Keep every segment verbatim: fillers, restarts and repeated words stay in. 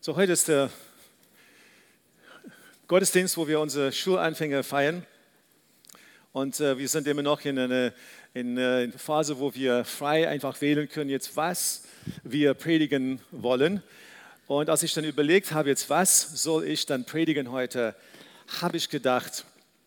So, heute ist der Gottesdienst, wo wir unsere Schulanfänger feiern. Und äh, wir sind immer noch in einer in eine Phase, wo wir frei einfach wählen können, jetzt was wir predigen wollen. Und als ich dann überlegt habe, jetzt was soll ich dann predigen heute, habe ich gedacht,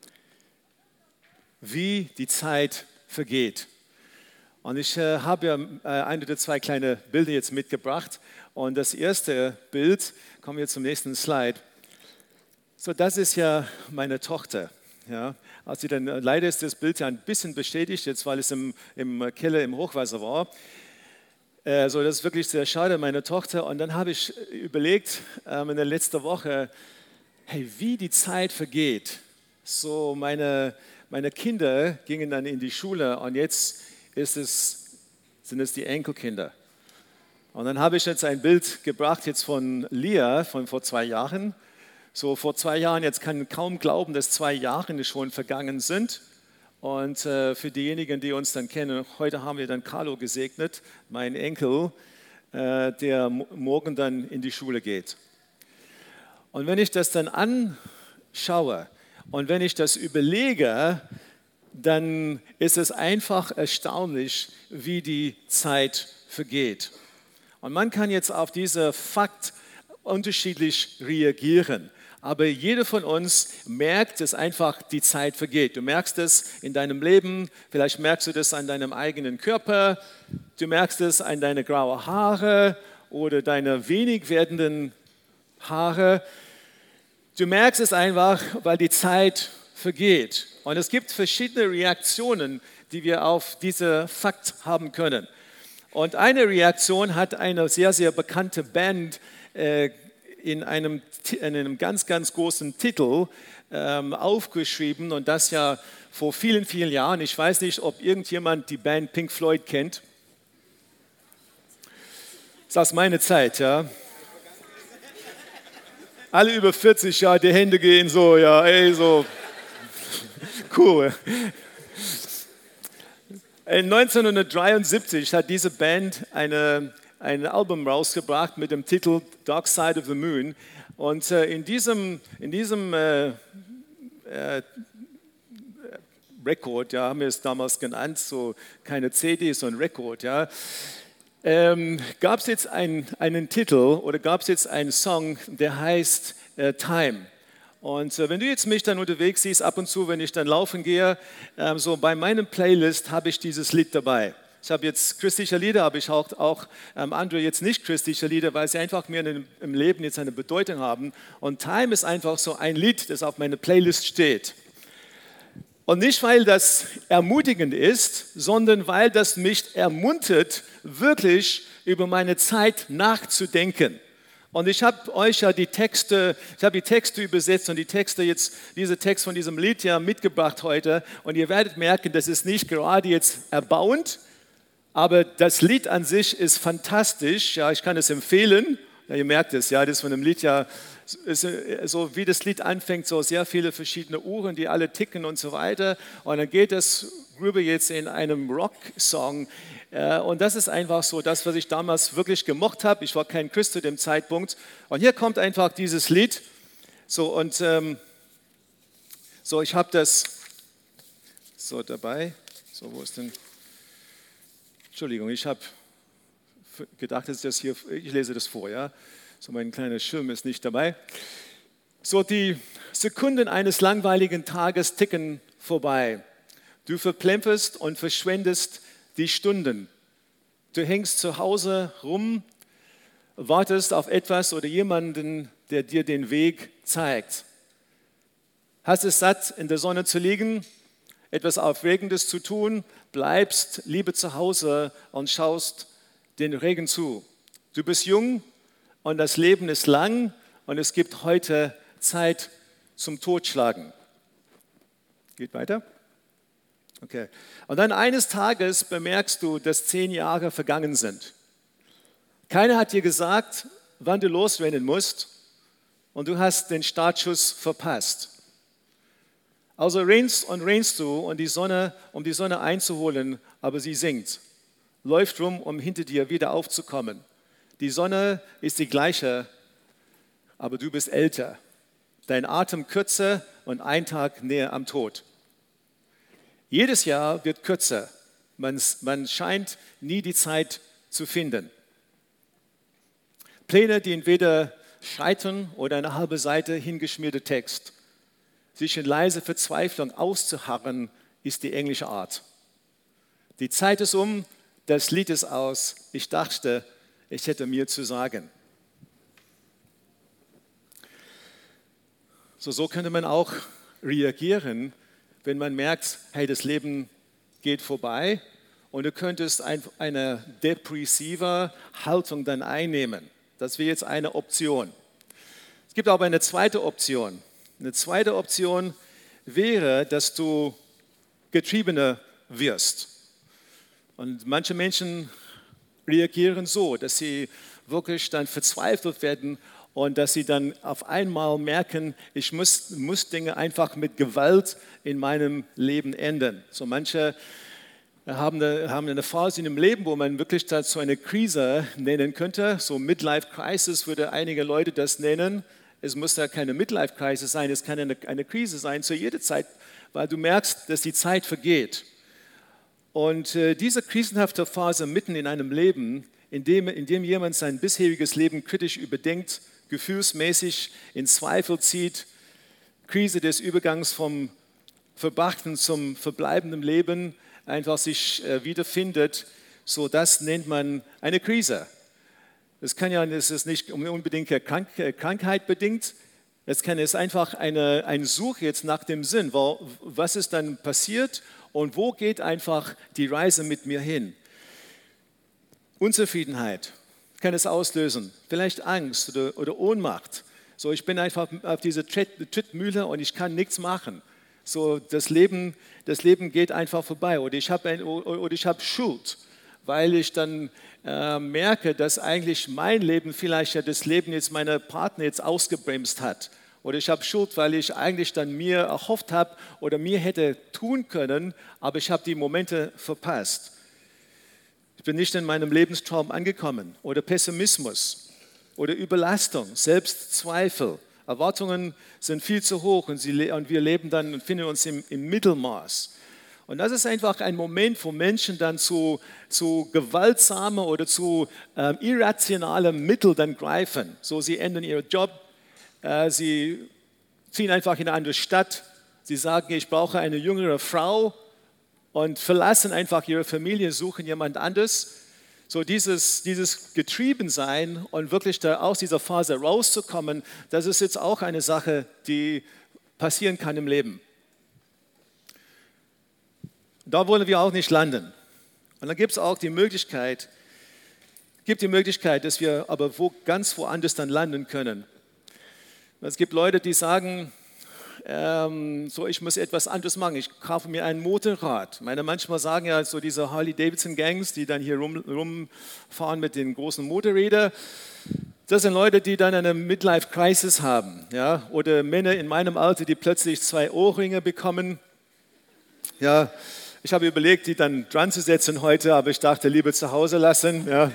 wie die Zeit vergeht. Und ich äh, habe ja äh, ein oder zwei kleine Bilder jetzt mitgebracht. Und das erste Bild, kommen wir zum nächsten Slide. So, das ist ja meine Tochter. Ja. Als sie dann, leider ist das Bild ja ein bisschen bestätigt, jetzt weil es im, im Keller im Hochwasser war. Äh, so, das ist wirklich sehr schade, meine Tochter. Und dann habe ich überlegt ähm, in der letzten Woche, hey, wie die Zeit vergeht. So, meine, meine Kinder gingen dann in die Schule und jetzt ist es, sind es die Enkelkinder. Und dann habe ich jetzt ein Bild gebracht jetzt von Lia von vor zwei Jahren. So vor zwei Jahren, jetzt kann ich kaum glauben, dass zwei Jahre schon vergangen sind. Und äh, für diejenigen, die uns dann kennen, heute haben wir dann Carlo gesegnet, mein Enkel, äh, der morgen dann in die Schule geht. Und wenn ich das dann anschaue und wenn ich das überlege, dann ist es einfach erstaunlich, wie die Zeit vergeht. Und man kann jetzt auf diesen Fakt unterschiedlich reagieren. Aber jeder von uns merkt, dass einfach die Zeit vergeht. Du merkst es in deinem Leben, vielleicht merkst du das an deinem eigenen Körper, du merkst es an deinen grauen Haare oder deine wenig werdenden Haare. Du merkst es einfach, weil die Zeit vergeht. Und es gibt verschiedene Reaktionen, die wir auf diesen Fakt haben können. Und eine Reaktion hat eine sehr, sehr bekannte Band äh, in, einem, in einem ganz, ganz großen Titel ähm, aufgeschrieben. Und das ja vor vielen, vielen Jahren. Ich weiß nicht, ob irgendjemand die Band Pink Floyd kennt. Das ist aus meiner Zeit, ja. Alle über vierzig, ja, die Hände gehen so, ja, ey, so. Cool. In neunzehnhundertdreiundsiebzig hat diese Band eine, ein Album rausgebracht mit dem Titel Dark Side of the Moon. Und äh, in diesem, in diesem äh, äh, Record, ja, haben wir es damals genannt, so keine C D, so ein Record, ja, ähm, gab es jetzt ein, einen Titel oder gab es jetzt einen Song, der heißt äh, Time. Und äh, wenn du jetzt mich dann unterwegs siehst, ab und zu, wenn ich dann laufen gehe, ähm, so bei meinem Playlist habe ich dieses Lied dabei. Ich habe jetzt christliche Lieder, aber ich auch, auch ähm, andere jetzt nicht christliche Lieder, weil sie einfach mir in, im Leben jetzt eine Bedeutung haben. Und Time ist einfach so ein Lied, das auf meiner Playlist steht. Und nicht, weil das ermutigend ist, sondern weil das mich ermuntert, wirklich über meine Zeit nachzudenken. Und ich habe euch ja die Texte, ich habe die Texte übersetzt und die Texte jetzt, diese Text von diesem Lied ja mitgebracht heute. Und ihr werdet merken, das ist nicht gerade jetzt erbauend, aber das Lied an sich ist fantastisch. Ja, ich kann es empfehlen. Ja, ihr merkt es, ja, das ist von dem Lied ja, ist, so wie das Lied anfängt, so sehr viele verschiedene Uhren, die alle ticken und so weiter. Und dann geht es rüber jetzt in einem Rock-Song. Und das ist einfach so das, was ich damals wirklich gemocht habe. Ich war kein Christ zu dem Zeitpunkt. Und hier kommt einfach dieses Lied. So, und ähm, so, ich habe das so dabei. So, wo ist denn? Entschuldigung, ich habe gedacht, dass das hier, ich lese das vor, ja. So, mein kleiner Schirm ist nicht dabei. So, die Sekunden eines langweiligen Tages ticken vorbei. Du verplemperst und verschwendest die Stunden. Du hängst zu Hause rum, wartest auf etwas oder jemanden, der dir den Weg zeigt. Hast es satt, in der Sonne zu liegen, etwas Aufregendes zu tun, bleibst lieber zu Hause und schaust den Regen zu. Du bist jung und das Leben ist lang und es gibt heute Zeit zum Totschlagen. Geht weiter? Okay. Und dann eines Tages bemerkst du, dass zehn Jahre vergangen sind. Keiner hat dir gesagt, wann du losrennen musst und du hast den Startschuss verpasst. Also rennst und rennst du, und die Sonne, um die Sonne einzuholen, aber sie sinkt. Läuft rum, um hinter dir wieder aufzukommen. Die Sonne ist die gleiche, aber du bist älter. Dein Atem kürzer und ein Tag näher am Tod. Jedes Jahr wird kürzer. Man, man scheint nie die Zeit zu finden. Pläne, die entweder scheitern oder eine halbe Seite hingeschmierter Text. Sich in leise Verzweiflung auszuharren, ist die englische Art. Die Zeit ist um, das Lied ist aus. Ich dachte, ich hätte mir zu sagen. So, so könnte man auch reagieren, wenn man merkt, hey, das Leben geht vorbei und du könntest ein, eine depressive Haltung dann einnehmen. Das wäre jetzt eine Option. Es gibt aber eine zweite Option. Eine zweite Option wäre, dass du getriebener wirst. Und manche Menschen reagieren so, dass sie wirklich dann verzweifelt werden und dass sie dann auf einmal merken, ich muss, muss Dinge einfach mit Gewalt in meinem Leben ändern. So manche haben eine, haben eine Phase in dem Leben, wo man wirklich dazu eine Krise nennen könnte. So Midlife Crisis würde einige Leute das nennen. Es muss ja keine Midlife Crisis sein, es kann eine, eine Krise sein zu jeder Zeit, weil du merkst, dass die Zeit vergeht. Und äh, diese krisenhafte Phase mitten in einem Leben, in dem, in dem jemand sein bisheriges Leben kritisch überdenkt, gefühlsmäßig in Zweifel zieht, Krise des Übergangs vom verbrachten zum verbleibenden Leben einfach sich äh, wiederfindet, so das nennt man eine Krise. Es kann ja, es ist nicht unbedingt Krank, Krankheit bedingt, es kann es einfach eine, eine Suche jetzt nach dem Sinn, wo, was ist dann passiert und wo geht einfach die Reise mit mir hin. Unzufriedenheit kann es auslösen, vielleicht Angst oder, oder Ohnmacht. So, ich bin einfach auf dieser Trittmühle und ich kann nichts machen. So, das Leben, das Leben geht einfach vorbei oder ich habe ein, oder ich habe Schuld, weil ich dann äh, merke, dass eigentlich mein Leben vielleicht ja das Leben jetzt meiner Partner jetzt ausgebremst hat. Oder ich habe Schuld, weil ich eigentlich dann mir erhofft habe oder mir hätte tun können, aber ich habe die Momente verpasst. Ich bin nicht in meinem Lebenstraum angekommen. Oder Pessimismus oder Überlastung, Selbstzweifel. Erwartungen sind viel zu hoch und, sie, und wir leben dann und finden uns im, im Mittelmaß. Und das ist einfach ein Moment, wo Menschen dann zu, zu gewaltsamen oder zu äh, irrationalen Mitteln dann greifen. So, sie ändern ihren Job, äh, sie ziehen einfach in eine andere Stadt, sie sagen, ich brauche eine jüngere Frau und verlassen einfach ihre Familie, suchen jemand anderes. So dieses, dieses Getriebensein und wirklich da aus dieser Phase rauszukommen, das ist jetzt auch eine Sache, die passieren kann im Leben. Da wollen wir auch nicht landen. Und dann gibt es auch die Möglichkeit, gibt die Möglichkeit, dass wir aber wo, ganz woanders dann landen können. Es gibt Leute, die sagen, ähm, so ich muss etwas anderes machen, ich kaufe mir ein Motorrad. Ich meine, manchmal sagen ja so diese Harley-Davidson-Gangs, die dann hier rum, rumfahren mit den großen Motorrädern, das sind Leute, die dann eine Midlife-Crisis haben. Ja? Oder Männer in meinem Alter, die plötzlich zwei Ohrringe bekommen. Ja, ich habe überlegt, die dann dran zu setzen heute, aber ich dachte, lieber zu Hause lassen. Ja.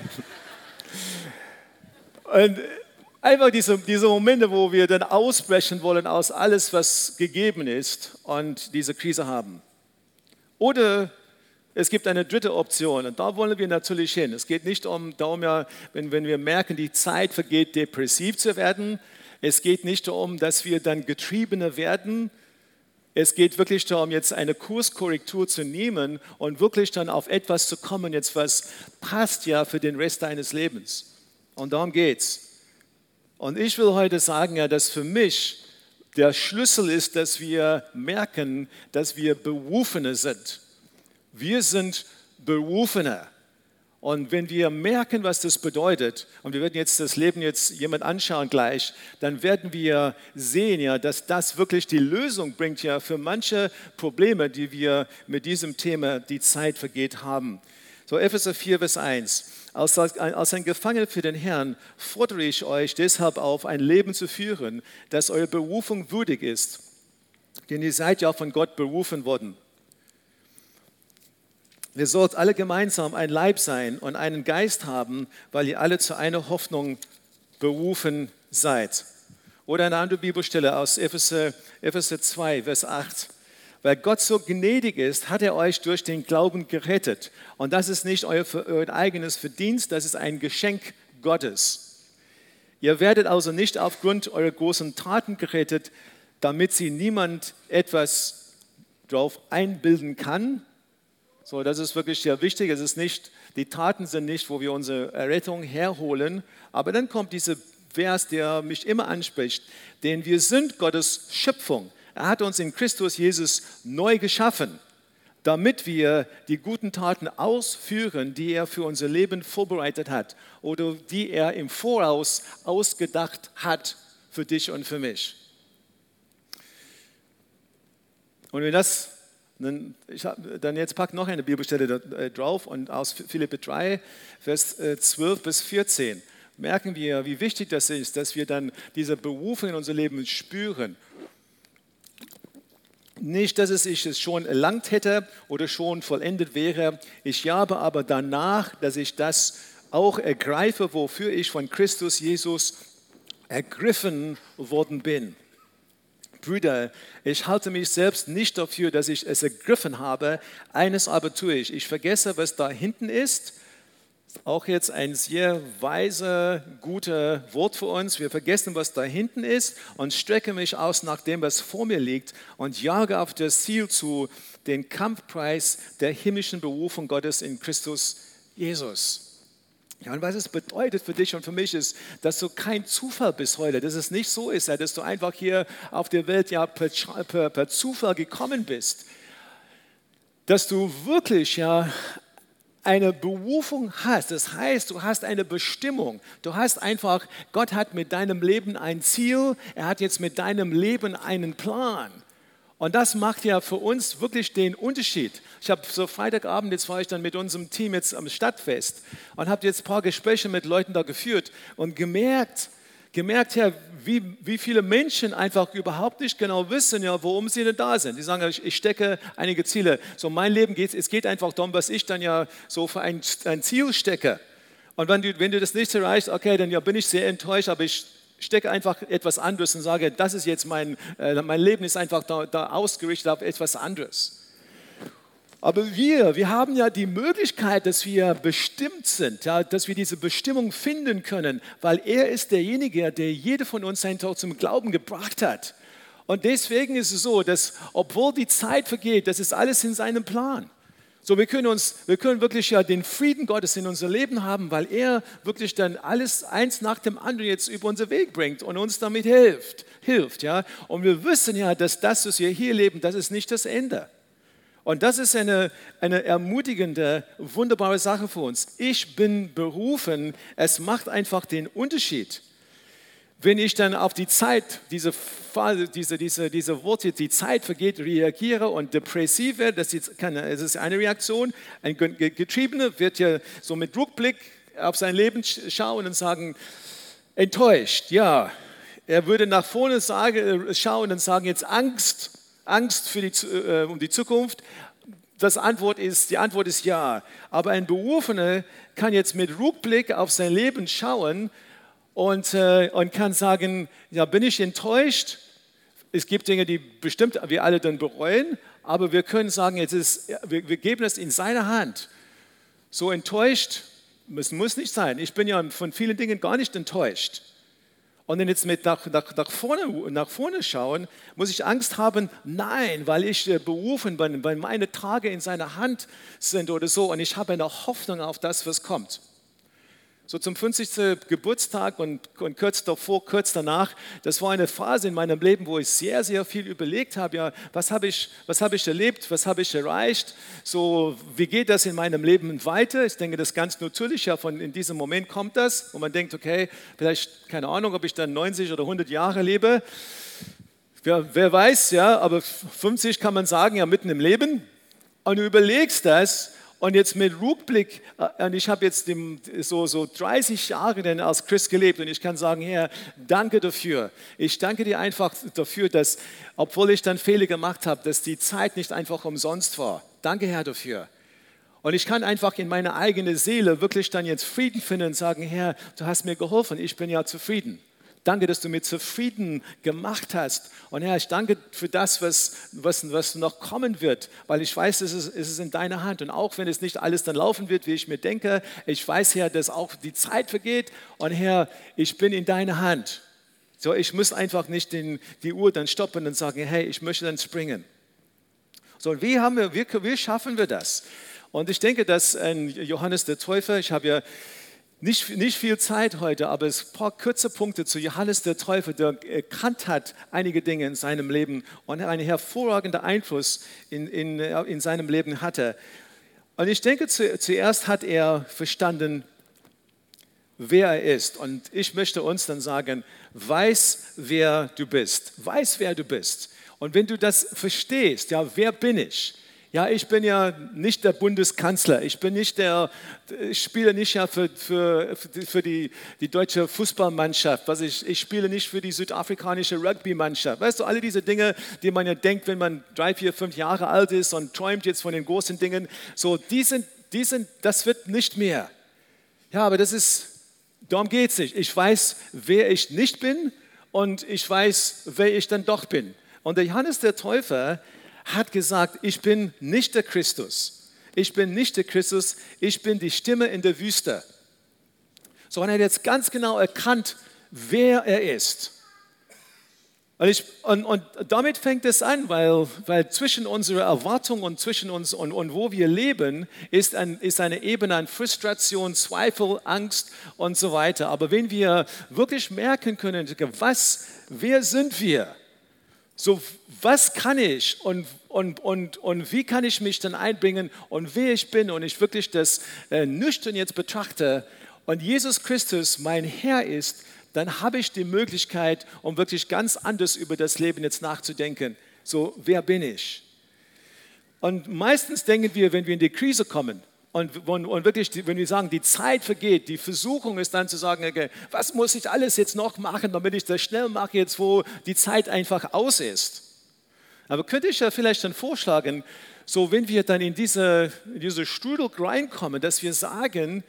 Und einfach diese, diese Momente, wo wir dann ausbrechen wollen aus alles, was gegeben ist und diese Krise haben. Oder es gibt eine dritte Option und da wollen wir natürlich hin. Es geht nicht um, darum, ja, wenn, wenn wir merken, die Zeit vergeht, depressiv zu werden. Es geht nicht darum, dass wir dann getriebener werden. Es geht wirklich darum, jetzt eine Kurskorrektur zu nehmen und wirklich dann auf etwas zu kommen, jetzt was passt ja für den Rest deines Lebens. Und darum geht's. Und ich will heute sagen, ja, dass für mich der Schlüssel ist, dass wir merken, dass wir Berufene sind. Wir sind Berufene. Und wenn wir merken, was das bedeutet, und wir werden jetzt das Leben jetzt jemand anschauen gleich, dann werden wir sehen, ja, dass das wirklich die Lösung bringt ja für manche Probleme, die wir mit diesem Thema die Zeit vergeht haben. So Epheser vier, Vers eins. Als, als ein Gefangener für den Herrn fordere ich euch deshalb auf, ein Leben zu führen, das eurer Berufung würdig ist. Denn ihr seid ja von Gott berufen worden. Wir sollten alle gemeinsam ein Leib sein und einen Geist haben, weil ihr alle zu einer Hoffnung berufen seid. Oder eine andere Bibelstelle aus Epheser, Epheser zwei, Vers acht. Weil Gott so gnädig ist, hat er euch durch den Glauben gerettet. Und das ist nicht euer, euer eigenes Verdienst, das ist ein Geschenk Gottes. Ihr werdet also nicht aufgrund eurer großen Taten gerettet, damit sie niemand etwas drauf einbilden kann. So, das ist wirklich sehr wichtig. Es ist nicht, die Taten sind nicht, wo wir unsere Errettung herholen. Aber dann kommt dieser Vers, der mich immer anspricht. Denn wir sind Gottes Schöpfung. Er hat uns in Christus Jesus neu geschaffen, damit wir die guten Taten ausführen, die er für unser Leben vorbereitet hat oder die er im Voraus ausgedacht hat für dich und für mich. Und wenn das, dann, ich hab, dann jetzt pack noch eine Bibelstelle da, drauf und aus Philipper drei, Vers zwölf bis vierzehn merken wir, wie wichtig das ist, dass wir dann diese Berufung in unser Leben spüren. Nicht, dass ich es schon erlangt hätte oder schon vollendet wäre. Ich jabe aber danach, dass ich das auch ergreife, wofür ich von Christus Jesus ergriffen worden bin. Brüder, ich halte mich selbst nicht dafür, dass ich es ergriffen habe. Eines aber tue ich. Ich vergesse, was da hinten ist. Auch jetzt ein sehr weiser, guter Wort für uns. Wir vergessen, was da hinten ist und strecke mich aus nach dem, was vor mir liegt und jage auf das Ziel zu, den Kampfpreis der himmlischen Berufung Gottes in Christus Jesus. Ja, und was es bedeutet für dich und für mich ist, dass du kein Zufall bist heute, dass es nicht so ist, dass du einfach hier auf der Welt ja per, per, per Zufall gekommen bist, dass du wirklich ja eine Berufung hast. Das heißt, du hast eine Bestimmung. Du hast einfach, Gott hat mit deinem Leben ein Ziel, er hat jetzt mit deinem Leben einen Plan. Und das macht ja für uns wirklich den Unterschied. Ich habe so Freitagabend, jetzt war ich dann mit unserem Team jetzt am Stadtfest und habe jetzt ein paar Gespräche mit Leuten da geführt und gemerkt, gemerkt, ja, wie, wie viele Menschen einfach überhaupt nicht genau wissen, ja, worum sie denn da sind. Die sagen, ich, ich stecke einige Ziele. So mein Leben geht, es geht einfach darum, was ich dann ja so für ein, ein Ziel stecke. Und wenn du, wenn du das nicht erreichst, okay, dann ja, bin ich sehr enttäuscht, aber ich stecke einfach etwas anderes und sage, das ist jetzt mein, äh, mein Leben ist einfach da, da ausgerichtet auf etwas anderes. Aber wir, wir haben ja die Möglichkeit, dass wir bestimmt sind, ja, dass wir diese Bestimmung finden können, weil er ist derjenige, der jede von uns zum Glauben gebracht hat. Und deswegen ist es so, dass obwohl die Zeit vergeht, das ist alles in seinem Plan. So, wir können uns, wir können wirklich ja den Frieden Gottes in unser Leben haben, weil er wirklich dann alles eins nach dem anderen jetzt über unseren Weg bringt und uns damit hilft, hilft, ja. Und wir wissen ja, dass das, was wir hier leben, das ist nicht das Ende. Und das ist eine, eine ermutigende, wunderbare Sache für uns. Ich bin berufen, es macht einfach den Unterschied. Wenn ich dann auf die Zeit, diese, diese, diese, diese Worte, die Zeit vergeht, reagiere und depressiv werde, das ist, keine, das ist eine Reaktion. Ein Getriebener wird ja so mit Rückblick auf sein Leben schauen und sagen, enttäuscht, ja. Er würde nach vorne sagen, schauen und sagen, jetzt Angst. Angst für die, äh, um die Zukunft? Das Antwort ist, die Antwort ist ja. Aber ein Berufener kann jetzt mit Rückblick auf sein Leben schauen und, äh, und kann sagen, ja, bin ich enttäuscht? Es gibt Dinge, die bestimmt wir alle dann bereuen, aber wir können sagen, jetzt ist, wir, wir geben es in seine Hand. So enttäuscht, es muss nicht sein. Ich bin ja von vielen Dingen gar nicht enttäuscht. Und wenn jetzt mit nach, nach, nach, vorne, nach vorne schauen, muss ich Angst haben? Nein, weil ich berufen bin, weil meine Tage in seiner Hand sind oder so und ich habe eine Hoffnung auf das, was kommt. So zum fünfzigsten Geburtstag und, und kurz davor, kurz danach, das war eine Phase in meinem Leben, wo ich sehr, sehr viel überlegt habe, ja, was habe ich, was habe ich erlebt, was habe ich erreicht, so, wie geht das in meinem Leben weiter? Ich denke, das ist ganz natürlich, ja, von in diesem Moment kommt das, wo man denkt, okay, vielleicht, keine Ahnung, ob ich dann neunzig oder hundert Jahre lebe, wer, wer weiß, ja, aber fünfzig kann man sagen, ja, mitten im Leben und du überlegst das. Und jetzt mit Rückblick, und ich habe jetzt so, so dreißig Jahre denn als Christ gelebt und ich kann sagen, Herr, danke dafür. Ich danke dir einfach dafür, dass, obwohl ich dann Fehler gemacht habe, dass die Zeit nicht einfach umsonst war. Danke, Herr, dafür. Und ich kann einfach in meiner eigenen Seele wirklich dann jetzt Frieden finden und sagen, Herr, du hast mir geholfen, ich bin ja zufrieden. danke, dass du mir zufrieden gemacht hast. Und Herr, ich danke für das, was, was, was noch kommen wird, weil ich weiß, es ist, es ist in deiner Hand. Und auch wenn es nicht alles dann laufen wird, wie ich mir denke, ich weiß, Herr, dass auch die Zeit vergeht. Und Herr, ich bin in deiner Hand. So, ich muss einfach nicht den, die Uhr dann stoppen und sagen, hey, ich möchte dann springen. So, wie, haben wir, wie, wie schaffen wir das? Und ich denke, dass ein Johannes der Täufer, ich habe ja nicht, nicht viel Zeit heute, aber es ein paar kurze Punkte zu Johannes der Täufer, der erkannt hat einige Dinge in seinem Leben und einen hervorragenden Einfluss in, in, in seinem Leben hatte. Und ich denke, zu, zuerst hat er verstanden, wer er ist. Und ich möchte uns dann sagen, weiß, wer du bist. Weiß, wer du bist. Und wenn du das verstehst, ja, wer bin ich? Ja, ich bin ja nicht der Bundeskanzler, ich bin nicht der, ich spiele nicht ja für, für, für die, die deutsche Fußballmannschaft, was ich, ich spiele nicht für die südafrikanische Rugby-Mannschaft. Weißt du, alle diese Dinge, die man ja denkt, wenn man drei, vier, fünf Jahre alt ist und träumt jetzt von den großen Dingen, so, die sind, die sind, das wird nicht mehr. Ja, aber das ist, darum geht es nicht. Ich weiß, wer ich nicht bin und ich weiß, wer ich dann doch bin. Und der Johannes der Täufer hat gesagt, ich bin nicht der Christus. Ich bin nicht der Christus, ich bin die Stimme in der Wüste. So, und er hat jetzt ganz genau erkannt, wer er ist. Und, ich, und, und damit fängt es an, weil, weil zwischen unserer Erwartung und zwischen uns und, und wo wir leben, ist, ein, ist eine Ebene an Frustration, Zweifel, Angst und so weiter. Aber wenn wir wirklich merken können, was, wer sind wir? So, was kann ich und, und, und, und wie kann ich mich dann einbringen und wer ich bin und ich wirklich das äh, nüchtern jetzt betrachte und Jesus Christus mein Herr ist, dann habe ich die Möglichkeit, um wirklich ganz anders über das Leben jetzt nachzudenken. So, wer bin ich? Und meistens denken wir, wenn wir in die Krise kommen, Und, und, und wirklich, wenn wir sagen, die Zeit vergeht, die Versuchung ist dann zu sagen, okay, was muss ich alles jetzt noch machen, damit ich das schnell mache, jetzt wo die Zeit einfach aus ist. Aber könnte ich ja vielleicht dann vorschlagen, so wenn wir dann in diese, in diese Strudel reinkommen, dass wir sagen,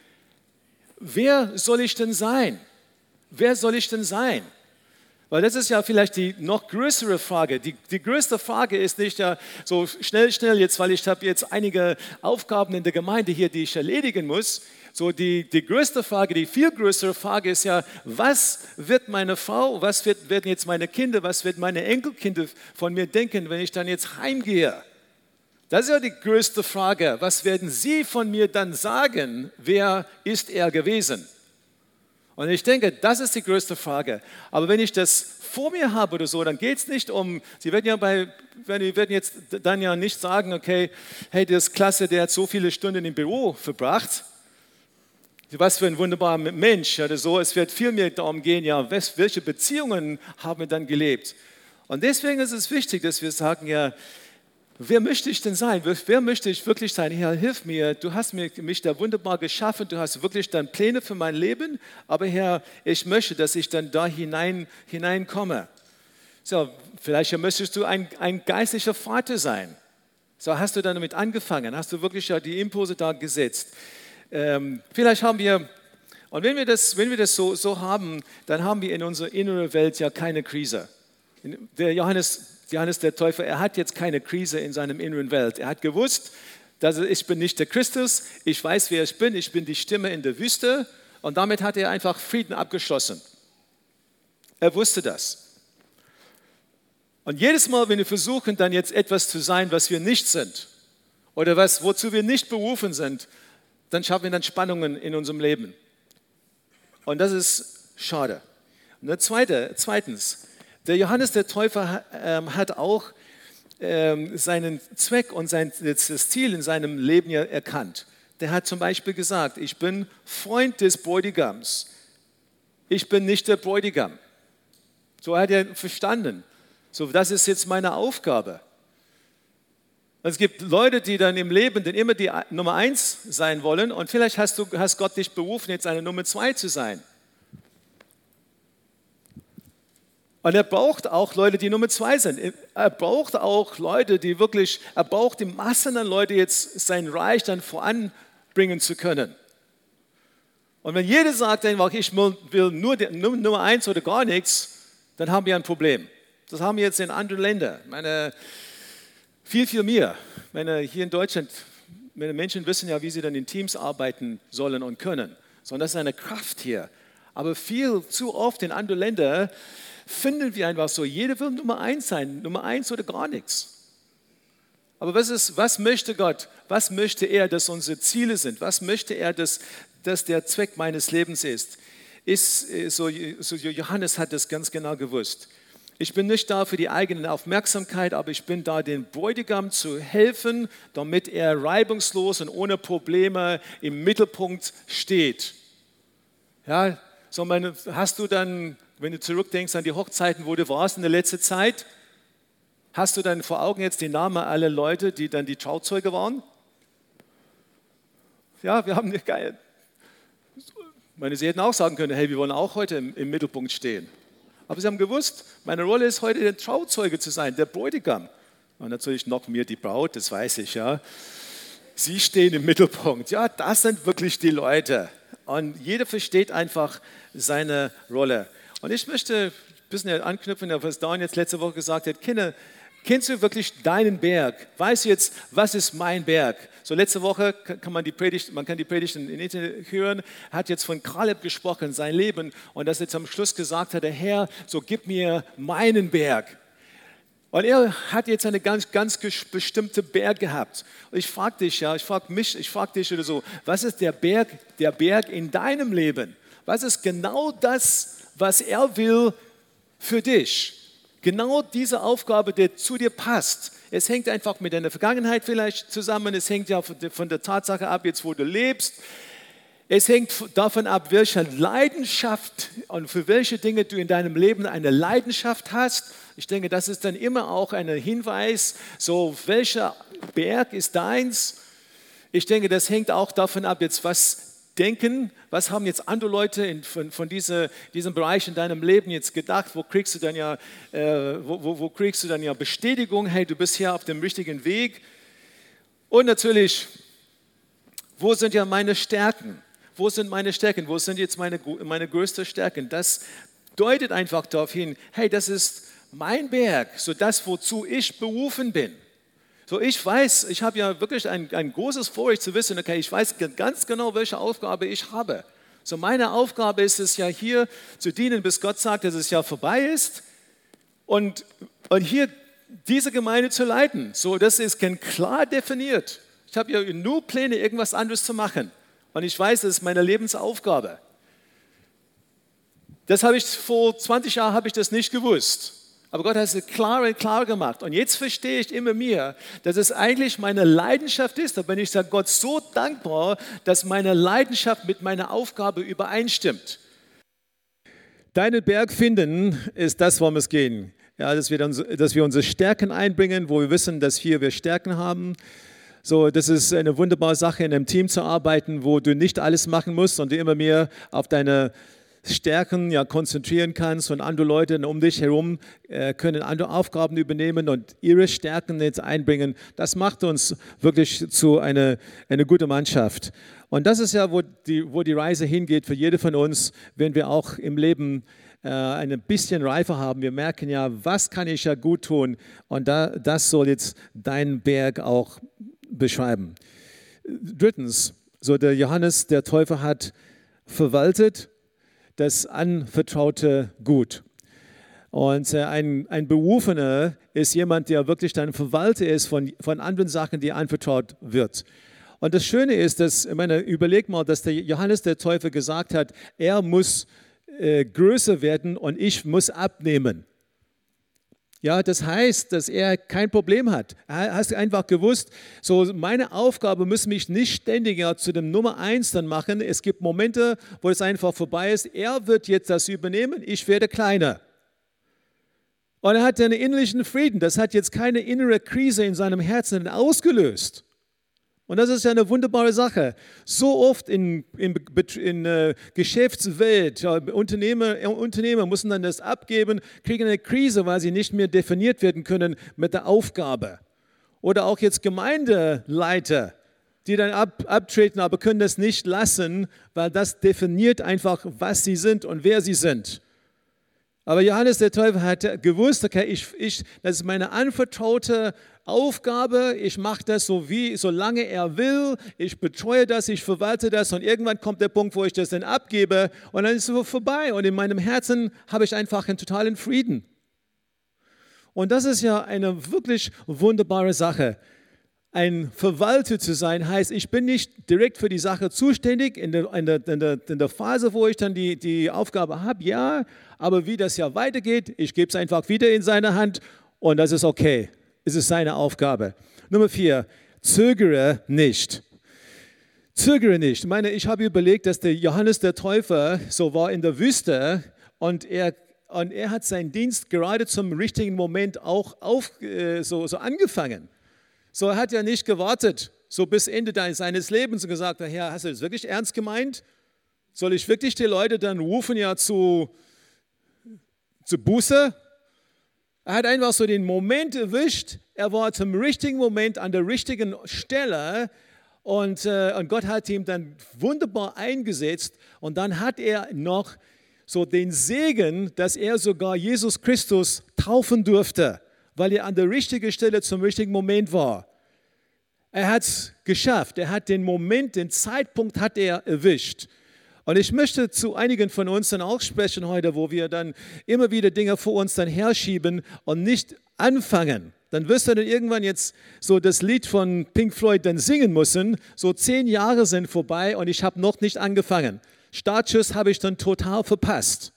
wer soll ich denn sein? Wer soll ich denn sein? Weil das ist ja vielleicht die noch größere Frage. Die, die größte Frage ist nicht ja so schnell, schnell jetzt, weil ich habe jetzt einige Aufgaben in der Gemeinde hier, die ich erledigen muss. So die, die größte Frage, die viel größere Frage ist ja, was wird meine Frau, was wird, werden jetzt meine Kinder, was wird meine Enkelkinder von mir denken, wenn ich dann jetzt heimgehe? Das ist ja die größte Frage. Was werden sie von mir dann sagen? Wer ist er gewesen? Und ich denke, das ist die größte Frage. Aber wenn ich das vor mir habe oder so, dann geht es nicht um, Sie werden ja bei, Sie werden jetzt dann ja nicht sagen, okay, hey, das ist klasse, der hat so viele Stunden im Büro verbracht. Was für ein wunderbarer Mensch oder so. Es wird viel mehr darum gehen, ja, welche Beziehungen haben wir dann gelebt. Und deswegen ist es wichtig, dass wir sagen, ja, wer möchte ich denn sein? Wer möchte ich wirklich sein? Herr, hilf mir. Du hast mich da wunderbar geschaffen. Du hast wirklich dann Pläne für mein Leben. Aber Herr, ich möchte, dass ich dann da hinein, hineinkomme. So, vielleicht möchtest du ein, ein geistlicher Vater sein. So, hast du dann damit angefangen? Hast du wirklich ja die Impulse da gesetzt? Ähm, vielleicht haben wir, und wenn wir das, wenn wir das so, so haben, dann haben wir in unserer inneren Welt ja keine Krise. Der Johannes Johannes der Täufer, er hat jetzt keine Krise in seinem inneren Welt. Er hat gewusst, dass ich bin nicht der Christus, ich weiß, wer ich bin, ich bin die Stimme in der Wüste und damit hat er einfach Frieden abgeschlossen. Er wusste das. Und jedes Mal, wenn wir versuchen, dann jetzt etwas zu sein, was wir nicht sind oder was, wozu wir nicht berufen sind, dann schaffen wir dann Spannungen in unserem Leben. Und das ist schade. Und das Zweite, zweitens, der Johannes der Täufer ähm, hat auch ähm, seinen Zweck und sein, das Ziel in seinem Leben ja erkannt. Der hat zum Beispiel gesagt, ich bin Freund des Bräutigams. Ich bin nicht der Bräutigam. So hat er verstanden. So, das ist jetzt meine Aufgabe. Und es gibt Leute, die dann im Leben dann immer die Nummer eins sein wollen und vielleicht hast, du, hast Gott dich berufen, jetzt eine Nummer zwei zu sein. Und er braucht auch Leute, die Nummer zwei sind. Er braucht auch Leute, die wirklich, er braucht die Massen an Leute, jetzt sein Reich dann voranbringen zu können. Und wenn jeder sagt einfach, ich will nur die, Nummer eins oder gar nichts, dann haben wir ein Problem. Das haben wir jetzt in anderen Ländern. Meine, viel, viel mehr. Meine, hier in Deutschland, meine Menschen wissen ja, wie sie dann in Teams arbeiten sollen und können. Sondern das ist eine Kraft hier. Aber viel zu oft in anderen Ländern finden wir einfach so, jeder will Nummer eins sein, Nummer eins oder gar nichts. Aber was, ist, was möchte Gott? Was möchte er, dass unsere Ziele sind? Was möchte er, dass, dass der Zweck meines Lebens ist? ist so, so Johannes hat das ganz genau gewusst. Ich bin nicht da für die eigene Aufmerksamkeit, aber ich bin da, den Bräutigam zu helfen, damit er reibungslos und ohne Probleme im Mittelpunkt steht. Ja, so meine, hast du dann, wenn du zurückdenkst an die Hochzeiten, wo du warst in der letzten Zeit, hast du dann vor Augen jetzt die Namen aller Leute, die dann die Trauzeuge waren? Ja, wir haben eine geile. Meine, sie hätten auch sagen können, hey, wir wollen auch heute im, im Mittelpunkt stehen. Aber sie haben gewusst, meine Rolle ist heute, der Trauzeuge zu sein, der Bräutigam. Und natürlich noch mehr die Braut, das weiß ich, ja. Sie stehen im Mittelpunkt. Ja, das sind wirklich die Leute. Und jeder versteht einfach seine Rolle. Und ich möchte ein bisschen anknüpfen, was Don jetzt letzte Woche gesagt hat. Kinder, kennst du wirklich deinen Berg? Weißt du jetzt, was ist mein Berg? So letzte Woche kann man die Predigt, man kann die Predigt im Internet hören, hat jetzt von Kaleb gesprochen, sein Leben, und dass er jetzt am Schluss gesagt hat, der Herr, so gib mir meinen Berg. Und er hat jetzt eine ganz, ganz bestimmte Berg gehabt. Und ich frage dich, ja, ich frage mich, ich frage dich oder so, was ist der Berg, der Berg in deinem Leben? Was ist genau das, was er will für dich? Genau diese Aufgabe, die zu dir passt. Es hängt einfach mit deiner Vergangenheit vielleicht zusammen. Es hängt ja von der Tatsache ab, jetzt wo du lebst. Es hängt davon ab, welche Leidenschaft und für welche Dinge du in deinem Leben eine Leidenschaft hast. Ich denke, das ist dann immer auch ein Hinweis, so welcher Berg ist deins. Ich denke, das hängt auch davon ab, jetzt was denken, was haben jetzt andere Leute in, von, von diese, diesem Bereich in deinem Leben jetzt gedacht, wo kriegst du dann ja, äh, wo, wo, wo kriegst du dann ja Bestätigung, hey, du bist hier auf dem richtigen Weg. Und natürlich, wo sind ja meine Stärken? Wo sind meine Stärken? Wo sind jetzt meine, meine größten Stärken? Das deutet einfach darauf hin, hey, das ist mein Berg, so das, wozu ich berufen bin. So, ich weiß, ich habe ja wirklich ein, ein großes Vorrecht zu wissen, okay, ich weiß ganz genau, welche Aufgabe ich habe. So, meine Aufgabe ist es ja hier zu dienen, bis Gott sagt, dass es ja vorbei ist und, und hier diese Gemeinde zu leiten. So, das ist klar definiert. Ich habe ja nur Pläne, irgendwas anderes zu machen. Und ich weiß, das ist meine Lebensaufgabe. Das habe ich vor zwanzig Jahren habe ich das nicht gewusst. Aber Gott hat es klar und klar gemacht. Und jetzt verstehe ich immer mehr, dass es eigentlich meine Leidenschaft ist. Da bin ich Gott so dankbar, dass meine Leidenschaft mit meiner Aufgabe übereinstimmt. Deinen Berg finden ist das, worum es geht. Ja, dass wir, dann, dass wir unsere Stärken einbringen, wo wir wissen, dass hier wir Stärken haben. So, das ist eine wunderbare Sache, in einem Team zu arbeiten, wo du nicht alles machen musst und du immer mehr auf deine Stärken ja, konzentrieren kannst, und andere Leute um dich herum äh, können andere Aufgaben übernehmen und ihre Stärken jetzt einbringen. Das macht uns wirklich zu einer eine gute Mannschaft. Und das ist ja, wo die, wo die Reise hingeht für jede von uns, wenn wir auch im Leben äh, ein bisschen Reife haben. Wir merken ja, was kann ich ja gut tun, und da, das soll jetzt dein Berg auch beschreiben. Drittens, so der Johannes, der Täufer, hat verwaltet das anvertraute Gut. Und äh, ein, ein Berufener ist jemand, der wirklich dann Verwalter ist von, von anderen Sachen, die anvertraut wird. Und das Schöne ist, dass, ich meine, überleg mal, dass der Johannes der Täufer gesagt hat, er muss äh, größer werden und ich muss abnehmen. Ja, das heißt, dass er kein Problem hat. Er hat einfach gewusst, so meine Aufgabe muss mich nicht ständig ja, zu dem Nummer eins dann machen. Es gibt Momente, wo es einfach vorbei ist. Er wird jetzt das übernehmen, ich werde kleiner. Und er hat einen innerlichen Frieden. Das hat jetzt keine innere Krise in seinem Herzen ausgelöst. Und das ist ja eine wunderbare Sache. So oft in, in, in äh, Geschäftswelt, ja, Unternehmer, Unternehmer müssen dann das abgeben, kriegen eine Krise, weil sie nicht mehr definiert werden können mit der Aufgabe. Oder auch jetzt Gemeindeleiter. die dann ab, abtreten, aber können das nicht lassen, weil das definiert einfach, was sie sind und wer sie sind. Aber Johannes der Täufer hat gewusst, okay, ich, ich, das ist meine anvertraute Aufgabe, ich mache das so wie, solange er will, ich betreue das, ich verwalte das und irgendwann kommt der Punkt, wo ich das dann abgebe und dann ist es vorbei und in meinem Herzen habe ich einfach einen totalen Frieden. Und das ist ja eine wirklich wunderbare Sache. Ein Verwalter zu sein heißt, ich bin nicht direkt für die Sache zuständig in der, in der, in der, in der Phase, wo ich dann die, die Aufgabe habe, ja, aber wie das ja weitergeht, ich gebe es einfach wieder in seine Hand und das ist okay. Es ist seine Aufgabe. Nummer vier, zögere nicht. Zögere nicht. Ich meine, ich habe überlegt, dass der Johannes der Täufer so war in der Wüste und er, und er hat seinen Dienst gerade zum richtigen Moment auch auf, äh, so, so angefangen. So, er hat ja nicht gewartet, so bis Ende seines Lebens und gesagt, Herr, hast du das wirklich ernst gemeint? Soll ich wirklich die Leute dann rufen ja zu, zu Buße? Er hat einfach so den Moment erwischt, er war zum richtigen Moment an der richtigen Stelle und, äh, und Gott hat ihn dann wunderbar eingesetzt und dann hat er noch so den Segen, dass er sogar Jesus Christus taufen durfte, weil er an der richtigen Stelle zum richtigen Moment war. Er hat es geschafft, er hat den Moment, den Zeitpunkt hat er erwischt. Und ich möchte zu einigen von uns dann auch sprechen heute, wo wir dann immer wieder Dinge vor uns dann herschieben und nicht anfangen. Dann wirst du dann irgendwann jetzt so das Lied von Pink Floyd dann singen müssen, so zehn Jahre sind vorbei und ich habe noch nicht angefangen. Startschuss habe ich dann total verpasst.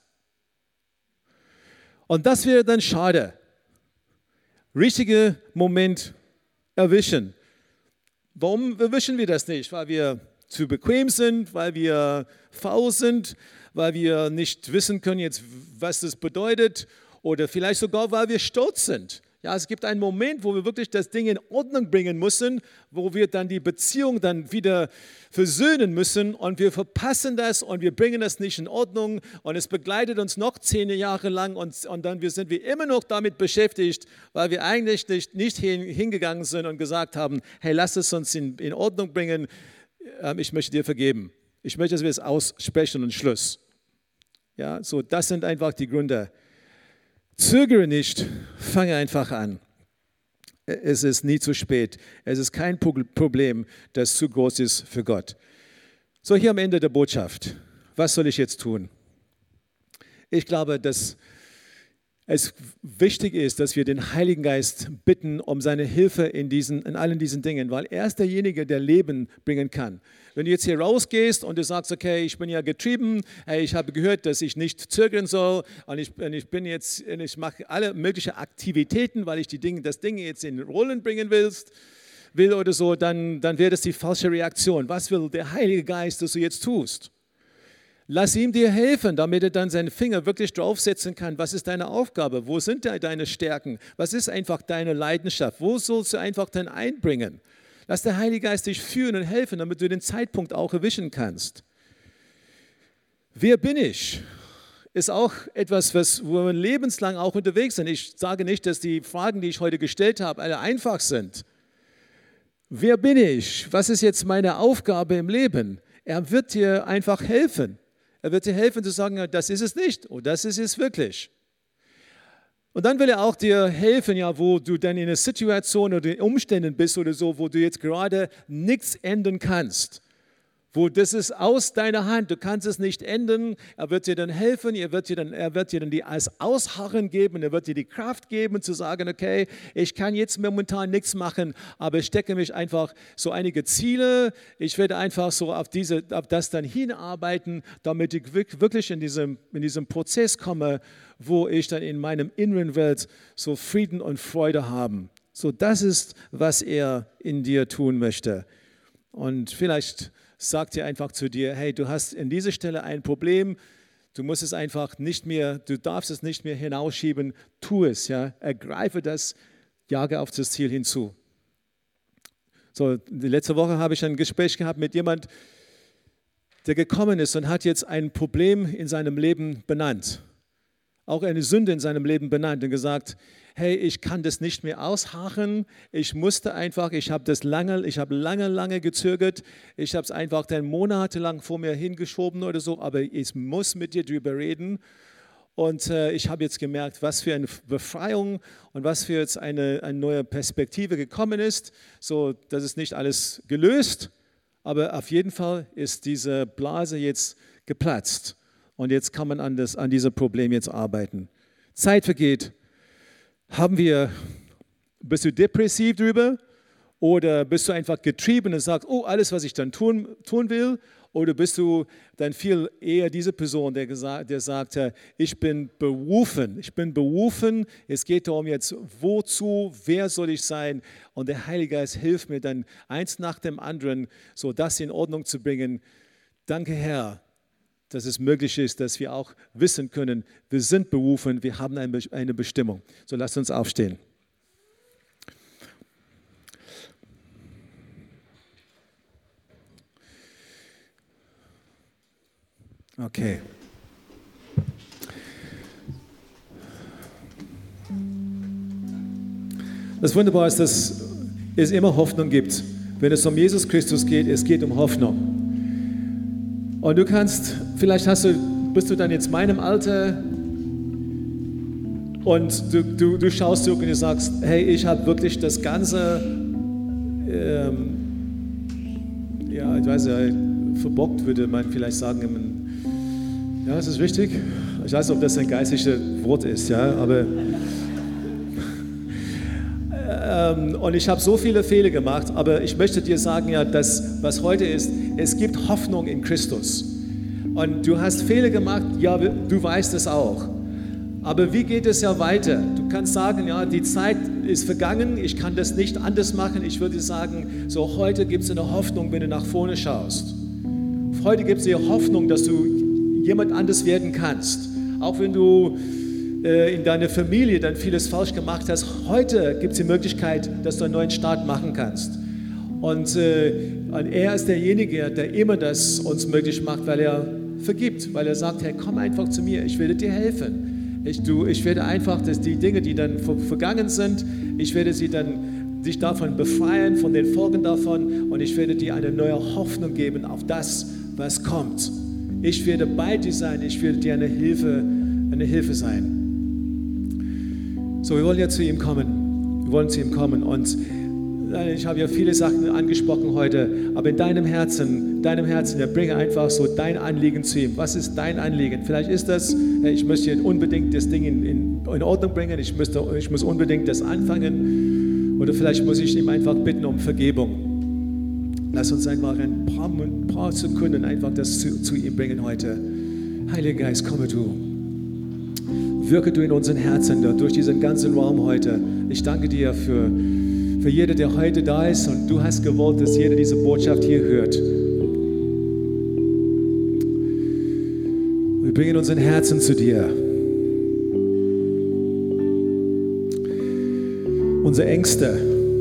Und das wäre dann schade. Richtiger Moment erwischen. Warum erwischen wir das nicht? Weil wir zu bequem sind, weil wir faul sind, weil wir nicht wissen können jetzt, was das bedeutet oder vielleicht sogar, weil wir stolz sind. Ja, es gibt einen Moment, wo wir wirklich das Ding in Ordnung bringen müssen, wo wir dann die Beziehung dann wieder versöhnen müssen und wir verpassen das und wir bringen das nicht in Ordnung und es begleitet uns noch zehn Jahre lang und, und dann sind wir immer noch damit beschäftigt, weil wir eigentlich nicht, nicht hin, hingegangen sind und gesagt haben, hey, lass es uns in, in Ordnung bringen, ich möchte dir vergeben. Ich möchte, dass wir es aussprechen und Schluss. Ja, so das sind einfach die Gründe. Zögere nicht, fange einfach an. Es ist nie zu spät. Es ist kein Problem, das zu groß ist für Gott. So, hier am Ende der Botschaft. Was soll ich jetzt tun? Ich glaube, dass es wichtig ist, dass wir den Heiligen Geist bitten um seine Hilfe in, diesen, in allen diesen Dingen, weil er ist derjenige, der Leben bringen kann. Wenn du jetzt hier rausgehst und du sagst, okay, ich bin ja getrieben, hey, ich habe gehört, dass ich nicht zögern soll und ich, und ich bin jetzt, ich mache alle möglichen Aktivitäten, weil ich die Dinge, das Ding jetzt in Rollen bringen willst, will oder so, dann, dann wäre das die falsche Reaktion. Was will der Heilige Geist, dass du jetzt tust? Lass ihm dir helfen, damit er dann seinen Finger wirklich draufsetzen kann. Was ist deine Aufgabe? Wo sind deine Stärken? Was ist einfach deine Leidenschaft? Wo sollst du einfach dann einbringen? Lass der Heilige Geist dich führen und helfen, damit du den Zeitpunkt auch erwischen kannst. Wer bin ich? Ist auch etwas, was, wo wir lebenslang auch unterwegs sind. Ich sage nicht, dass die Fragen, die ich heute gestellt habe, alle einfach sind. Wer bin ich? Was ist jetzt meine Aufgabe im Leben? Er wird dir einfach helfen. Er wird dir helfen zu sagen, das ist es nicht und das ist es wirklich. Und dann will er auch dir helfen, ja, wo du dann in einer Situation oder in Umständen bist oder so, wo du jetzt gerade nichts ändern kannst. Wo das ist aus deiner Hand, du kannst es nicht ändern. Er wird dir dann helfen, er wird dir dann, er wird dir dann die als Ausharren geben, er wird dir die Kraft geben, zu sagen, okay, ich kann jetzt momentan nichts machen, aber ich stecke mich einfach so einige Ziele, ich werde einfach so auf, diese, auf das dann hinarbeiten, damit ich wirklich in diesem, in diesem Prozess komme, wo ich dann in meinem inneren Welt so Frieden und Freude habe. So, das ist, was er in dir tun möchte. Und vielleicht sagt er einfach zu dir, hey, du hast an dieser Stelle ein Problem, du musst es einfach nicht mehr, du darfst es nicht mehr hinausschieben, tu es, ja, ergreife das, jage auf das Ziel hinzu. So, letzte Woche habe ich ein Gespräch gehabt mit jemand, der gekommen ist und hat jetzt ein Problem in seinem Leben benannt. auch eine Sünde in seinem Leben benannt und gesagt, hey, ich kann das nicht mehr ausharren, ich musste einfach, ich habe das lange, ich habe lange, lange gezögert, ich habe es einfach dann monatelang vor mir hingeschoben oder so, aber ich muss mit dir drüber reden. Und äh, ich habe jetzt gemerkt, was für eine Befreiung und was für jetzt eine, eine neue Perspektive gekommen ist. So, das ist nicht alles gelöst, aber auf jeden Fall ist diese Blase jetzt geplatzt. Und jetzt kann man an, das, an diesem Problem jetzt arbeiten. Zeit vergeht. Haben wir, bist du depressiv drüber? Oder bist du einfach getrieben und sagst, oh, alles, was ich dann tun, tun will? Oder bist du dann viel eher diese Person, der, gesagt, der sagt, ich bin berufen, ich bin berufen, es geht darum jetzt, wozu, wer soll ich sein? Und der Heilige Geist hilft mir dann, eins nach dem anderen, so das in Ordnung zu bringen. Danke, Herr, dass es möglich ist, dass wir auch wissen können, wir sind berufen, wir haben eine Bestimmung. So, lasst uns aufstehen. Okay. Das Wunderbare ist, dass es immer Hoffnung gibt. Wenn es um Jesus Christus geht, es geht um Hoffnung. Und du kannst, vielleicht hast du, bist du dann jetzt meinem Alter und du, du, du schaust zurück und du sagst, hey, ich habe wirklich das Ganze, ähm, ja, ich weiß ja, verbockt, würde man vielleicht sagen, im Ja, das ist richtig. Ich weiß nicht, ob das ein geistliches Wort ist, ja, aber ähm, und ich habe so viele Fehler gemacht, aber ich möchte dir sagen, ja, dass was heute ist, es gibt Hoffnung in Christus. Und du hast Fehler gemacht, ja, du weißt es auch. Aber wie geht es ja weiter? Du kannst sagen, ja, die Zeit ist vergangen, ich kann das nicht anders machen. Ich würde sagen, so heute gibt es eine Hoffnung, wenn du nach vorne schaust. Heute gibt es dir Hoffnung, dass du jemand anders werden kannst. Auch wenn du äh, in deiner Familie dann vieles falsch gemacht hast, heute gibt es die Möglichkeit, dass du einen neuen Start machen kannst. Und, äh, und er ist derjenige, der immer das uns möglich macht, weil er vergibt, weil er sagt, hey, komm einfach zu mir, ich werde dir helfen. Ich, du, ich werde einfach, dass die Dinge, die dann ver- vergangen sind, ich werde sie dann dich davon befreien, von den Folgen davon, und ich werde dir eine neue Hoffnung geben auf das, was kommt. Ich werde bei dir sein, ich werde dir eine Hilfe, eine Hilfe sein. So, wir wollen ja zu ihm kommen. Wir wollen zu ihm kommen. Und ich habe ja viele Sachen angesprochen heute, aber in deinem Herzen, deinem Herzen, ja, bringe einfach so dein Anliegen zu ihm. Was ist dein Anliegen? Vielleicht ist das, ich möchte unbedingt das Ding in, in, in Ordnung bringen, ich, müsste, ich muss unbedingt das anfangen. Oder vielleicht muss ich ihm einfach bitten um Vergebung. Lass uns einfach ein paar, ein paar Sekunden einfach das zu, zu ihm bringen heute. Heiliger Geist, komme du. Wirke du in unseren Herzen durch diesen ganzen Raum heute. Ich danke dir für, für jeden, der heute da ist, und du hast gewollt, dass jeder diese Botschaft hier hört. Wir bringen unseren Herzen zu dir. Unsere Ängste,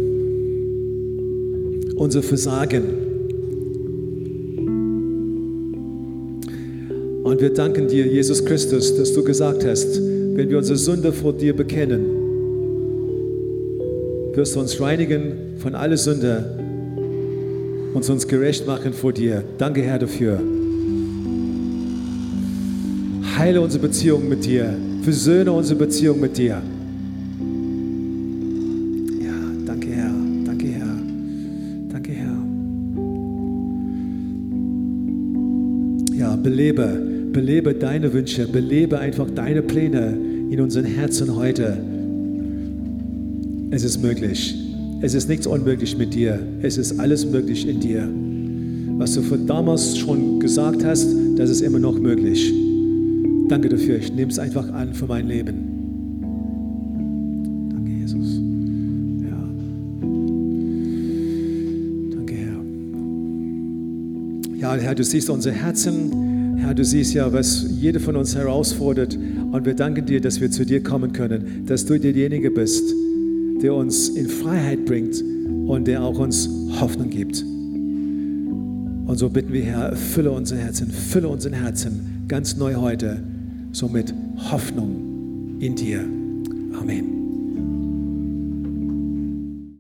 unser Versagen. Und wir danken dir, Jesus Christus, dass du gesagt hast, wenn wir unsere Sünde vor dir bekennen, wirst du uns reinigen von aller Sünde und uns gerecht machen vor dir. Danke, Herr, dafür. Heile unsere Beziehung mit dir. Versöhne unsere Beziehung mit dir. Belebe, belebe deine Wünsche, belebe einfach deine Pläne in unseren Herzen heute. Es ist möglich. Es ist nichts unmöglich mit dir. Es ist alles möglich in dir. Was du von damals schon gesagt hast, das ist immer noch möglich. Danke dafür. Ich nehme es einfach an für mein Leben. Danke, Jesus. Ja. Danke, Herr. Ja, Herr, du siehst unsere Herzen. Herr, du siehst ja, was jeder von uns herausfordert, und wir danken dir, dass wir zu dir kommen können, dass du derjenige bist, der uns in Freiheit bringt und der auch uns Hoffnung gibt. Und so bitten wir, Herr, fülle unser Herzen, fülle unseren Herzen ganz neu heute, so mit Hoffnung, in dir. Amen.